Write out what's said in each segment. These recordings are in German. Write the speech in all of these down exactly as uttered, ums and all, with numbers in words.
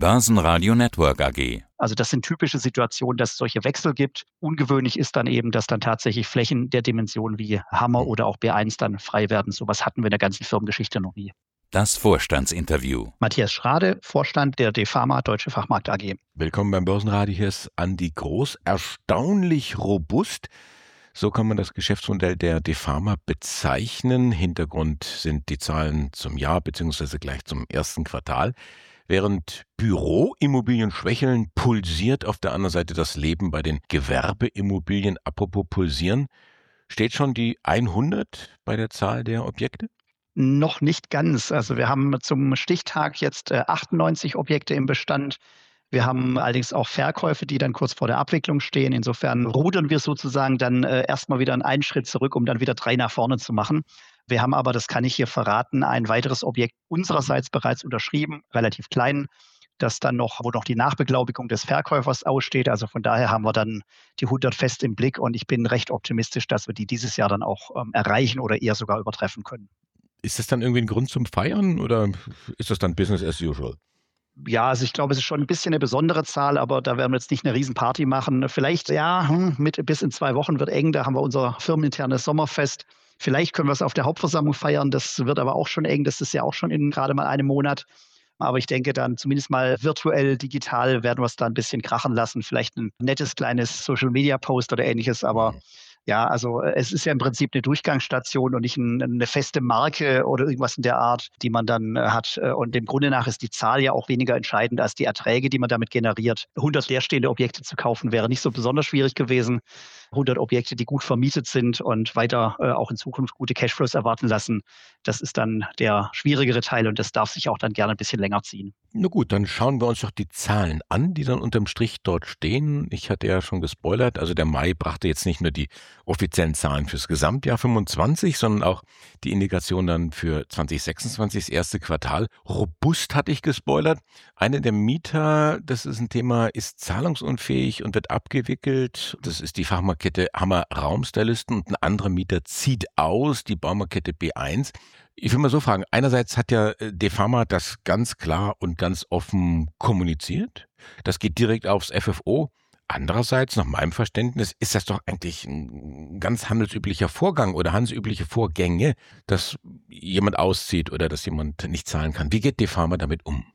Börsenradio Network A G. Also das sind typische Situationen, dass es solche Wechsel gibt. Ungewöhnlich ist dann eben, dass dann tatsächlich Flächen der Dimension wie Hammer oder auch B eins dann frei werden. Sowas hatten wir in der ganzen Firmengeschichte noch nie. Das Vorstandsinterview. Matthias Schrade, Vorstand der DEFAMA Deutsche Fachmarkt A G. Willkommen beim Börsenradio. Hier ist Andi Groß. Erstaunlich robust. So kann man das Geschäftsmodell der DEFAMA bezeichnen. Hintergrund sind die Zahlen zum Jahr bzw. gleich zum ersten Quartal. Während Büroimmobilien schwächeln, pulsiert auf der anderen Seite das Leben bei den Gewerbeimmobilien. Apropos pulsieren, steht schon die hundert bei der Zahl der Objekte? Noch nicht ganz. Also wir haben zum Stichtag jetzt achtundneunzig Objekte im Bestand. Wir haben allerdings auch Verkäufe, die dann kurz vor der Abwicklung stehen. Insofern rudern wir sozusagen dann äh, erstmal wieder einen Schritt zurück, um dann wieder drei nach vorne zu machen. Wir haben aber, das kann ich hier verraten, ein weiteres Objekt unsererseits bereits unterschrieben, relativ klein, das dann noch, wo noch die Nachbeglaubigung des Verkäufers aussteht. Also von daher haben wir dann die hundert fest im Blick und ich bin recht optimistisch, dass wir die dieses Jahr dann auch ähm, erreichen oder eher sogar übertreffen können. Ist das dann irgendwie ein Grund zum Feiern oder ist das dann Business as usual? Ja, also ich glaube, es ist schon ein bisschen eine besondere Zahl, aber da werden wir jetzt nicht eine Riesenparty machen. Vielleicht, ja, mit bis in zwei Wochen wird eng, da haben wir unser firmeninternes Sommerfest. Vielleicht können wir es auf der Hauptversammlung feiern, das wird aber auch schon eng, das ist ja auch schon in gerade mal einem Monat. Aber ich denke dann zumindest mal virtuell, digital werden wir es da ein bisschen krachen lassen. Vielleicht ein nettes kleines Social-Media-Post oder ähnliches, aber ja, also es ist ja im Prinzip eine Durchgangsstation und nicht ein, eine feste Marke oder irgendwas in der Art, die man dann hat. Und dem Grunde nach ist die Zahl ja auch weniger entscheidend als die Erträge, die man damit generiert. hundert leerstehende Objekte zu kaufen wäre nicht so besonders schwierig gewesen. hundert Objekte, die gut vermietet sind und weiter äh, auch in Zukunft gute Cashflows erwarten lassen. Das ist dann der schwierigere Teil und das darf sich auch dann gerne ein bisschen länger ziehen. Na gut, dann schauen wir uns doch die Zahlen an, die dann unterm Strich dort stehen. Ich hatte ja schon gespoilert, also der Mai brachte jetzt nicht nur die offiziellen Zahlen fürs Gesamtjahr fünfundzwanzig, sondern auch die Indikation dann für zwanzig sechsundzwanzig, das erste Quartal. Robust hatte ich gespoilert. Einer der Mieter, das ist ein Thema, ist zahlungsunfähig und wird abgewickelt. Das ist die Fachmarktkette Hammer Raumstylisten und ein anderer Mieter zieht aus, die Baumarktkette B eins. Ich will mal so fragen, einerseits hat ja DEFAMA das ganz klar und ganz offen kommuniziert. Das geht direkt aufs F F O. Andererseits, nach meinem Verständnis, ist das doch eigentlich ein ganz handelsüblicher Vorgang oder handelsübliche Vorgänge, dass jemand auszieht oder dass jemand nicht zahlen kann. Wie geht DEFAMA damit um?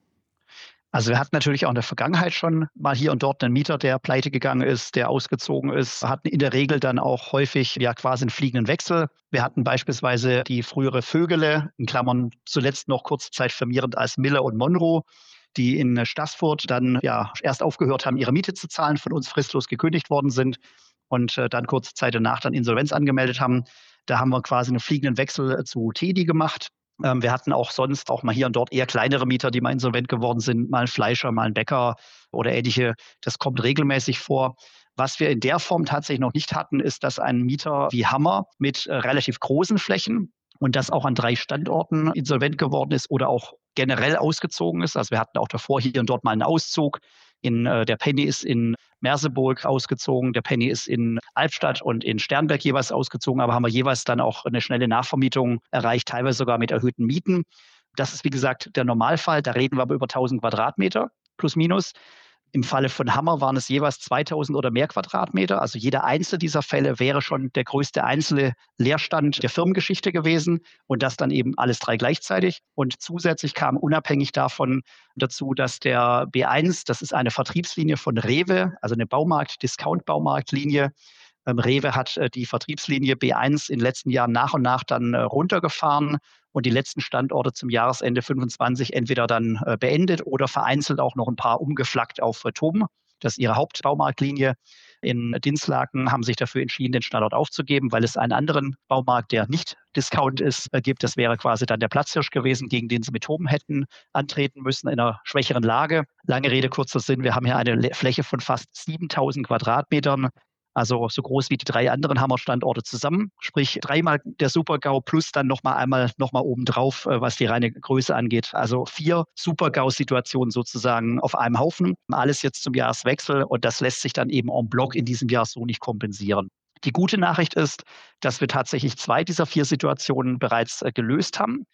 Also wir hatten natürlich auch in der Vergangenheit schon mal hier und dort einen Mieter, der pleite gegangen ist, der ausgezogen ist, hatten in der Regel dann auch häufig ja quasi einen fliegenden Wechsel. Wir hatten beispielsweise die frühere Vögele, in Klammern zuletzt noch kurze Zeit firmierend als Miller und Monroe, die in Staßfurt dann ja erst aufgehört haben, ihre Miete zu zahlen, von uns fristlos gekündigt worden sind und äh, dann kurze Zeit danach dann Insolvenz angemeldet haben. Da haben wir quasi einen fliegenden Wechsel zu Tedi gemacht. Ähm, wir hatten auch sonst auch mal hier und dort eher kleinere Mieter, die mal insolvent geworden sind, mal ein Fleischer, mal ein Bäcker oder ähnliche. Das kommt regelmäßig vor. Was wir in der Form tatsächlich noch nicht hatten, ist, dass ein Mieter wie Hammer mit äh, relativ großen Flächen und das auch an drei Standorten insolvent geworden ist oder auch generell ausgezogen ist. Also wir hatten auch davor hier und dort mal einen Auszug. In, äh, der Penny ist in Merseburg ausgezogen, der Penny ist in Albstadt und in Sternberg jeweils ausgezogen, aber haben wir jeweils dann auch eine schnelle Nachvermietung erreicht, teilweise sogar mit erhöhten Mieten. Das ist, wie gesagt, der Normalfall. Da reden wir aber über tausend Quadratmeter plus minus. Im Falle von Hammer waren es jeweils zweitausend oder mehr Quadratmeter. Also jeder einzelne dieser Fälle wäre schon der größte einzelne Leerstand der Firmengeschichte gewesen und das dann eben alles drei gleichzeitig. Und zusätzlich kam unabhängig davon dazu, dass der B eins, das ist eine Vertriebslinie von Rewe, also eine Baumarkt-Discount-Baumarktlinie. Ähm, Rewe hat äh, die Vertriebslinie B eins in den letzten Jahren nach und nach dann äh, runtergefahren und die letzten Standorte zum Jahresende fünfundzwanzig entweder dann äh, beendet oder vereinzelt auch noch ein paar umgeflaggt auf äh, T O M. Das ist ihre Hauptbaumarktlinie. In Dinslaken haben sich dafür entschieden, den Standort aufzugeben, weil es einen anderen Baumarkt, der nicht Discount ist, äh, gibt. Das wäre quasi dann der Platzhirsch gewesen, gegen den sie mit T O M hätten antreten müssen in einer schwächeren Lage. Lange Rede, kurzer Sinn. Wir haben hier eine Le- Fläche von fast siebentausend Quadratmetern. Also so groß wie die drei anderen Hammer-Standorte zusammen, sprich dreimal der Super-GAU plus dann nochmal einmal nochmal obendrauf, was die reine Größe angeht. Also vier Super-GAU-Situationen sozusagen auf einem Haufen. Alles jetzt zum Jahreswechsel und das lässt sich dann eben en bloc in diesem Jahr so nicht kompensieren. Die gute Nachricht ist, dass wir tatsächlich zwei dieser vier Situationen bereits äh, gelöst haben.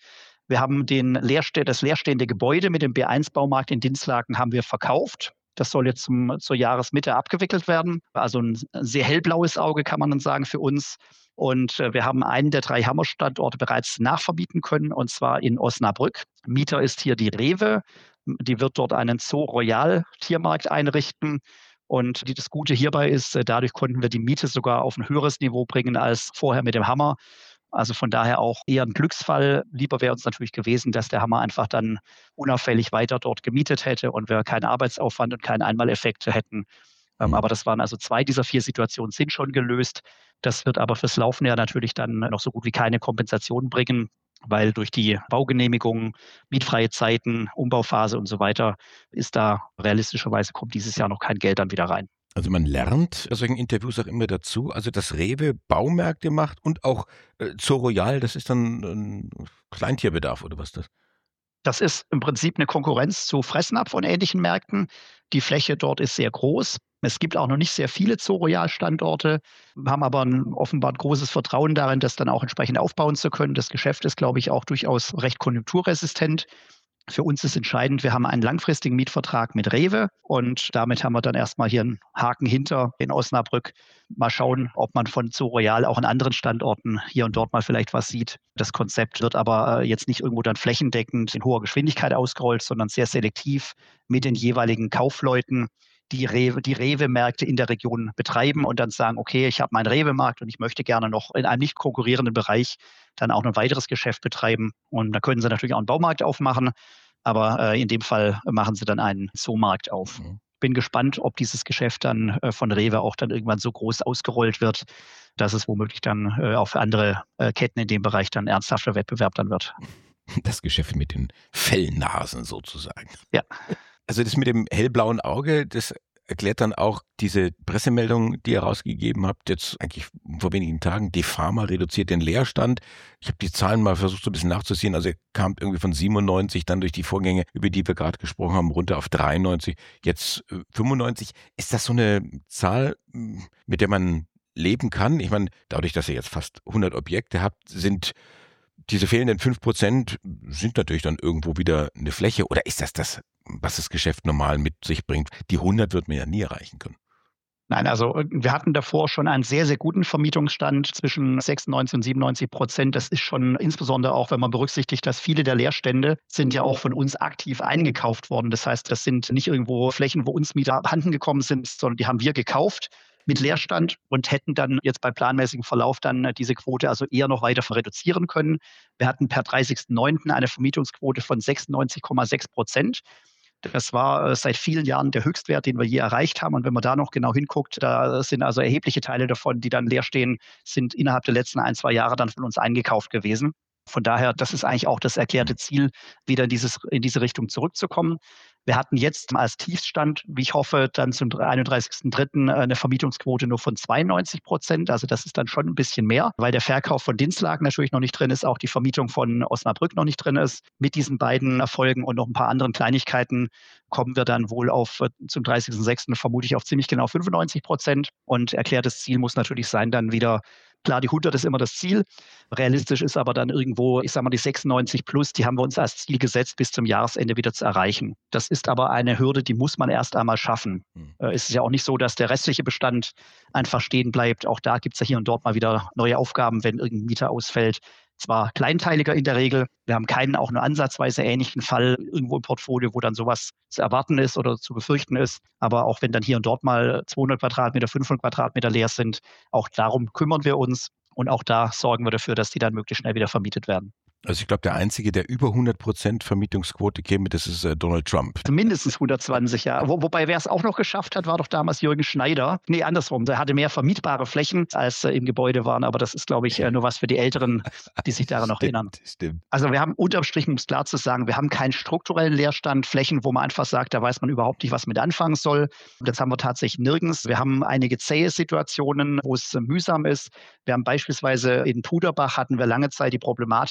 Wir haben den leerste- das leerstehende Gebäude mit dem B eins Baumarkt in Dinslaken haben wir verkauft. Das soll jetzt zum, zur Jahresmitte abgewickelt werden. Also ein sehr hellblaues Auge, kann man dann sagen, für uns. Und äh, wir haben einen der drei Hammer-Standorte bereits nachvermieten können, und zwar in Osnabrück. Mieter ist hier die Rewe. Die wird dort einen Zoo Royal Tiermarkt einrichten. Und die, das Gute hierbei ist, äh, dadurch konnten wir die Miete sogar auf ein höheres Niveau bringen als vorher mit dem Hammer. Also von daher auch eher ein Glücksfall. Lieber wäre uns natürlich gewesen, dass der Hammer einfach dann unauffällig weiter dort gemietet hätte und wir keinen Arbeitsaufwand und keinen Einmaleffekt hätten. Ähm, Mhm. aber das waren also zwei dieser vier Situationen sind schon gelöst. Das wird aber fürs laufende Jahr natürlich dann noch so gut wie keine Kompensation bringen, weil durch die Baugenehmigungen, mietfreie Zeiten, Umbauphase und so weiter ist da realistischerweise kommt dieses Jahr noch kein Geld dann wieder rein. Also man lernt aus solchen Interviews auch immer dazu, also dass Rewe Baumärkte macht und auch äh, Zoo Royal, das ist dann ein Kleintierbedarf oder was ist das? Das ist im Prinzip eine Konkurrenz zu Fressnapf und ähnlichen Märkten. Die Fläche dort ist sehr groß. Es gibt auch noch nicht sehr viele Zoo Royal Standorte, haben aber ein, offenbar ein großes Vertrauen darin, das dann auch entsprechend aufbauen zu können. Das Geschäft ist, glaube ich, auch durchaus recht konjunkturresistent. Für uns ist entscheidend, wir haben einen langfristigen Mietvertrag mit Rewe und damit haben wir dann erstmal hier einen Haken hinter in Osnabrück. Mal schauen, ob man von Zoo Royal auch an anderen Standorten hier und dort mal vielleicht was sieht. Das Konzept wird aber äh, jetzt nicht irgendwo dann flächendeckend in hoher Geschwindigkeit ausgerollt, sondern sehr selektiv mit den jeweiligen Kaufleuten, die Rewe, die Rewe-Märkte in der Region betreiben und dann sagen, okay, ich habe meinen Rewe-Markt und ich möchte gerne noch in einem nicht konkurrierenden Bereich dann auch noch ein weiteres Geschäft betreiben. Und da können sie natürlich auch einen Baumarkt aufmachen, aber äh, in dem Fall machen sie dann einen Zoomarkt auf. Mhm. Bin gespannt, ob dieses Geschäft dann äh, von Rewe auch dann irgendwann so groß ausgerollt wird, dass es womöglich dann äh, auch für andere äh, Ketten in dem Bereich dann ernsthafter Wettbewerb dann wird. Das Geschäft mit den Fellnasen sozusagen. Ja. Also das mit dem hellblauen Auge, das erklärt dann auch diese Pressemeldung, die ihr rausgegeben habt, jetzt eigentlich vor wenigen Tagen. Die Pharma reduziert den Leerstand. Ich habe die Zahlen mal versucht so ein bisschen nachzuziehen. Also er kam irgendwie von siebenundneunzig, dann durch die Vorgänge, über die wir gerade gesprochen haben, runter auf dreiundneunzig, jetzt äh, fünfundneunzig. Ist das so eine Zahl, mit der man leben kann? Ich meine, dadurch, dass ihr jetzt fast hundert Objekte habt, sind diese fehlenden fünf Prozent sind natürlich dann irgendwo wieder eine Fläche. Oder ist das das, was das Geschäft normal mit sich bringt? Die hundert wird mir ja nie erreichen können. Nein, also wir hatten davor schon einen sehr, sehr guten Vermietungsstand zwischen sechsundneunzig und siebenundneunzig Prozent. Das ist schon insbesondere auch, wenn man berücksichtigt, dass viele der Leerstände sind ja auch von uns aktiv eingekauft worden. Das heißt, das sind nicht irgendwo Flächen, wo uns Mieter abhanden gekommen sind, sondern die haben wir gekauft mit Leerstand und hätten dann jetzt bei planmäßigem Verlauf dann diese Quote also eher noch weiter reduzieren können. Wir hatten per dreißigsten neunten eine Vermietungsquote von sechsundneunzig Komma sechs Prozent. Das war äh, seit vielen Jahren der Höchstwert, den wir je erreicht haben. Und wenn man da noch genau hinguckt, da sind also erhebliche Teile davon, die dann leer stehen, sind innerhalb der letzten ein, zwei Jahre dann von uns eingekauft gewesen. Von daher, das ist eigentlich auch das erklärte Ziel, wieder in, dieses, in diese Richtung zurückzukommen. Wir hatten jetzt als Tiefstand, wie ich hoffe, dann zum einunddreißigsten dritten eine Vermietungsquote nur von zweiundneunzig Prozent. Also das ist dann schon ein bisschen mehr, weil der Verkauf von Dinslaken natürlich noch nicht drin ist, auch die Vermietung von Osnabrück noch nicht drin ist. Mit diesen beiden Erfolgen und noch ein paar anderen Kleinigkeiten kommen wir dann wohl auf zum dreißigsten sechsten vermutlich auf ziemlich genau fünfundneunzig Prozent. Und erklärtes Ziel muss natürlich sein, dann wieder klar, die hundert ist immer das Ziel. Realistisch ist aber dann irgendwo, ich sage mal, die sechsundneunzig plus, die haben wir uns als Ziel gesetzt, bis zum Jahresende wieder zu erreichen. Das ist aber eine Hürde, die muss man erst einmal schaffen. Mhm. Äh, es ist ja auch nicht so, dass der restliche Bestand einfach stehen bleibt. Auch da gibt es ja hier und dort mal wieder neue Aufgaben, wenn irgendein Mieter ausfällt. Zwar kleinteiliger in der Regel, wir haben keinen auch nur ansatzweise ähnlichen Fall irgendwo im Portfolio, wo dann sowas zu erwarten ist oder zu befürchten ist. Aber auch wenn dann hier und dort mal zweihundert Quadratmeter, fünfhundert Quadratmeter leer sind, auch darum kümmern wir uns und auch da sorgen wir dafür, dass die dann möglichst schnell wieder vermietet werden. Also ich glaube, der Einzige, der über hundert Prozent Vermietungsquote käme, das ist äh, Donald Trump. Mindestens hundertzwanzig, ja. Wo, wobei, wer es auch noch geschafft hat, war doch damals Jürgen Schneider. Nee, andersrum. Der hatte mehr vermietbare Flächen, als äh, im Gebäude waren. Aber das ist, glaube ich, äh, nur was für die Älteren, die sich daran noch stimmt, erinnern. Stimmt. Also wir haben unterm Strich, um es klar zu sagen, wir haben keinen strukturellen Leerstand. Flächen, wo man einfach sagt, da weiß man überhaupt nicht, was mit anfangen soll. Das haben wir tatsächlich nirgends. Wir haben einige zähe Situationen, wo es äh, mühsam ist. Wir haben beispielsweise in Puderbach hatten wir lange Zeit die Problematik, dass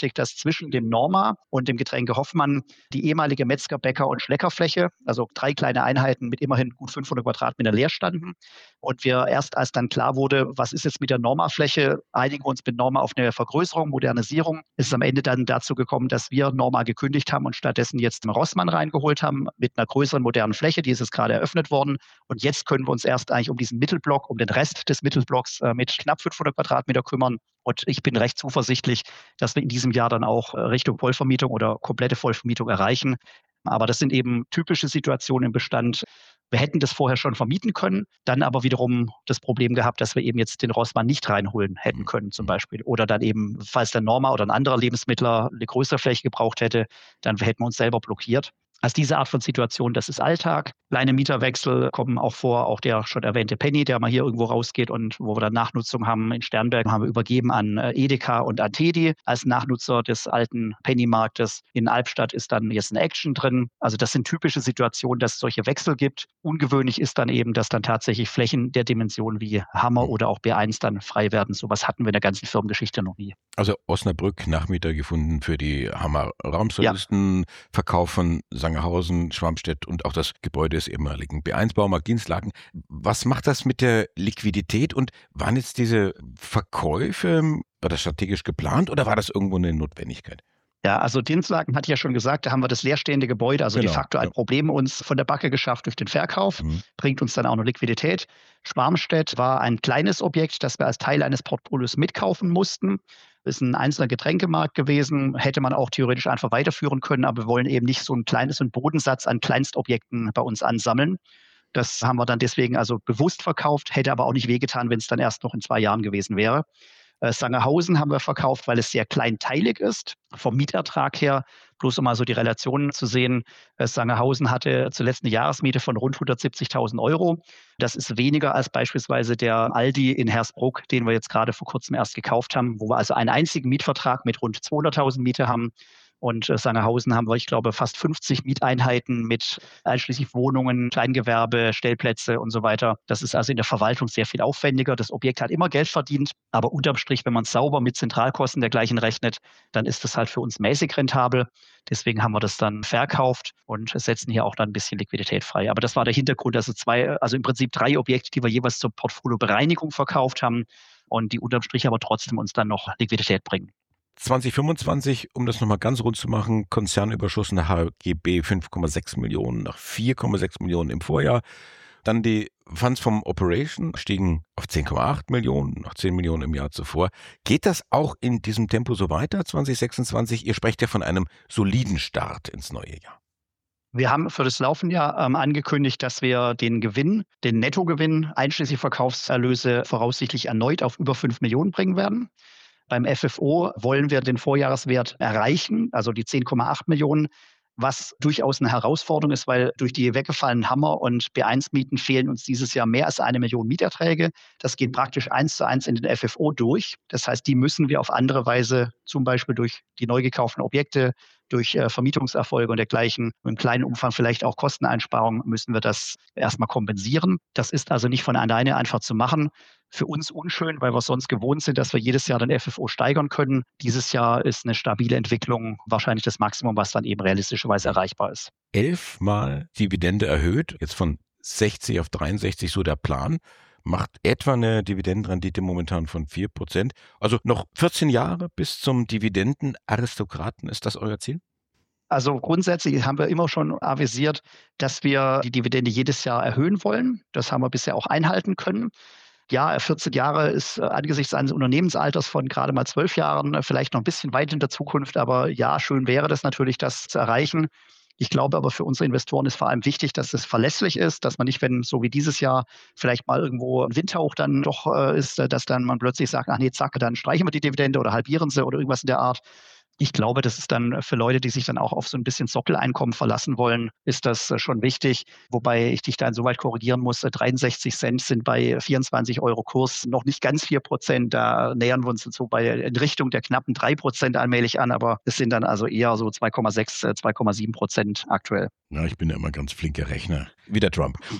zwischen dem Norma und dem Getränke Hoffmann die ehemalige Metzger-, Bäcker- und Schleckerfläche, also drei kleine Einheiten mit immerhin gut fünfhundert Quadratmeter leer standen. Und wir erst, als dann klar wurde, was ist jetzt mit der Norma-Fläche, einigen wir uns mit Norma auf eine Vergrößerung, Modernisierung. Es ist am Ende dann dazu gekommen, dass wir Norma gekündigt haben und stattdessen jetzt einen Rossmann reingeholt haben mit einer größeren, modernen Fläche. Die ist jetzt gerade eröffnet worden. Und jetzt können wir uns erst eigentlich um diesen Mittelblock, um den Rest des Mittelblocks äh, mit knapp fünfhundert Quadratmeter kümmern. Und ich bin recht zuversichtlich, dass wir in diesem Jahr dann auch Richtung Vollvermietung oder komplette Vollvermietung erreichen. Aber das sind eben typische Situationen im Bestand. Wir hätten das vorher schon vermieten können, dann aber wiederum das Problem gehabt, dass wir eben jetzt den Rossmann nicht reinholen hätten können zum Beispiel. Oder dann eben, falls der Norma oder ein anderer Lebensmittler eine größere Fläche gebraucht hätte, dann hätten wir uns selber blockiert. Also diese Art von Situation, das ist Alltag. Kleine Mieterwechsel kommen auch vor, auch der schon erwähnte Penny, der mal hier irgendwo rausgeht und wo wir dann Nachnutzung haben. In Sternberg haben wir übergeben an Edeka und an Tedi als Nachnutzer des alten Penny-Marktes. In Albstadt ist dann jetzt ein Action drin. Also das sind typische Situationen, dass es solche Wechsel gibt. Ungewöhnlich ist dann eben, dass dann tatsächlich Flächen der Dimension wie Hammer oder auch B eins dann frei werden. Sowas hatten wir in der ganzen Firmengeschichte noch nie. Also Osnabrück, Nachmieter gefunden für die Hammer Raumsolisten, ja. Verkauf von Sangerhausen, Schwammstedt und auch das Gebäude des ehemaligen B eins Baumarkt Dienstlaken. Was macht das mit der Liquidität und waren jetzt diese Verkäufe, war das strategisch geplant oder war das irgendwo eine Notwendigkeit? Ja, also Dienstlaken hatte ich ja schon gesagt, da haben wir das leerstehende Gebäude, also genau, de facto ein ja. Problem uns von der Backe geschafft durch den Verkauf, mhm. bringt uns dann auch noch Liquidität. Schwarmstedt war ein kleines Objekt, das wir als Teil eines Portfolios mitkaufen mussten. Ist ein einzelner Getränkemarkt gewesen, hätte man auch theoretisch einfach weiterführen können, aber wir wollen eben nicht so ein kleines so einen Bodensatz an Kleinstobjekten bei uns ansammeln. Das haben wir dann deswegen also bewusst verkauft, hätte aber auch nicht wehgetan, wenn es dann erst noch in zwei Jahren gewesen wäre. Sangerhausen haben wir verkauft, weil es sehr kleinteilig ist, vom Mietertrag her. Bloß um mal so die Relationen zu sehen. Sangerhausen hatte zuletzt eine Jahresmiete von rund hundertsiebzigtausend Euro. Das ist weniger als beispielsweise der Aldi in Hersbruck, den wir jetzt gerade vor kurzem erst gekauft haben, wo wir also einen einzigen Mietvertrag mit rund zweihunderttausend Miete haben. Und äh, Sangerhausen haben wir, ich glaube, fast fünfzig Mieteinheiten mit einschließlich Wohnungen, Kleingewerbe, Stellplätze und so weiter. Das ist also in der Verwaltung sehr viel aufwendiger. Das Objekt hat immer Geld verdient, aber unterm Strich, wenn man es sauber mit Zentralkosten dergleichen rechnet, dann ist das halt für uns mäßig rentabel. Deswegen haben wir das dann verkauft und setzen hier auch dann ein bisschen Liquidität frei. Aber das war der Hintergrund, also zwei, also im Prinzip drei Objekte, die wir jeweils zur Portfoliobereinigung verkauft haben und die unterm Strich aber trotzdem uns dann noch Liquidität bringen. zwanzig fünfundzwanzig, um das nochmal ganz rund zu machen, Konzernüberschuss nach H G B fünf Komma sechs Millionen, nach vier Komma sechs Millionen im Vorjahr. Dann die Funds vom Operation stiegen auf zehn Komma acht Millionen, nach zehn Millionen im Jahr zuvor. Geht das auch in diesem Tempo so weiter, zwanzig sechsundzwanzig? Ihr sprecht ja von einem soliden Start ins neue Jahr. Wir haben für das laufende Jahr ähm, angekündigt, dass wir den Gewinn, den Nettogewinn einschließlich Verkaufserlöse voraussichtlich erneut auf über fünf Millionen bringen werden. Beim F F O wollen wir den Vorjahreswert erreichen, also die zehn Komma acht Millionen, was durchaus eine Herausforderung ist, weil durch die weggefallenen Hammer- und B eins Mieten fehlen uns dieses Jahr mehr als eine Million Mieterträge. Das geht praktisch eins zu eins in den F F O durch. Das heißt, die müssen wir auf andere Weise, zum Beispiel durch die neu gekauften Objekte, durch äh, Vermietungserfolge und dergleichen, im kleinen Umfang vielleicht auch Kosteneinsparungen, müssen wir das erstmal kompensieren. Das ist also nicht von alleine einfach zu machen. Für uns unschön, weil wir sonst gewohnt sind, dass wir jedes Jahr den F F O steigern können. Dieses Jahr ist eine stabile Entwicklung wahrscheinlich das Maximum, was dann eben realistischerweise erreichbar ist. Elfmal Dividende erhöht, jetzt von sechzig auf dreiundsechzig, so der Plan. Macht etwa eine Dividendenrendite momentan von vier Prozent. Also noch vierzehn Jahre bis zum Dividendenaristokraten. Ist das euer Ziel? Also grundsätzlich haben wir immer schon avisiert, dass wir die Dividende jedes Jahr erhöhen wollen. Das haben wir bisher auch einhalten können. Ja, vierzehn Jahre ist angesichts eines Unternehmensalters von gerade mal zwölf Jahren vielleicht noch ein bisschen weit in der Zukunft. Aber ja, schön wäre das natürlich, das zu erreichen. Ich glaube aber für unsere Investoren ist vor allem wichtig, dass es verlässlich ist, dass man nicht, wenn so wie dieses Jahr vielleicht mal irgendwo ein Windhauch dann doch äh, ist, dass dann man plötzlich sagt, ach nee, zack, dann streichen wir die Dividende oder halbieren sie oder irgendwas in der Art. Ich glaube, das ist dann für Leute, die sich dann auch auf so ein bisschen Sockeleinkommen verlassen wollen, ist das schon wichtig. Wobei ich dich da insoweit korrigieren muss, dreiundsechzig Cent sind bei vierundzwanzig Euro Kurs noch nicht ganz vier Prozent. Da nähern wir uns so bei in Richtung der knappen drei Prozent allmählich an, aber es sind dann also eher so zwei Komma sechs, zwei Komma sieben Prozent aktuell. Ja, ich bin ja immer ganz flinker Rechner, wie der Trump.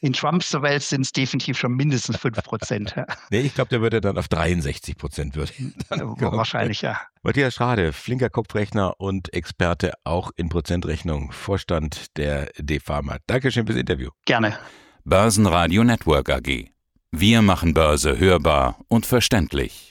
In Trumps Welt sind es definitiv schon mindestens fünf Prozent. Ja. Nee, ich glaube, der würde dann auf dreiundsechzig Prozent würden. Wahrscheinlich, ja. Matthias Schrade, flinker Kopfrechner und Experte auch in Prozentrechnung, Vorstand der DEFAMA. Dankeschön fürs Interview. Gerne. Börsenradio Network A G. Wir machen Börse hörbar und verständlich.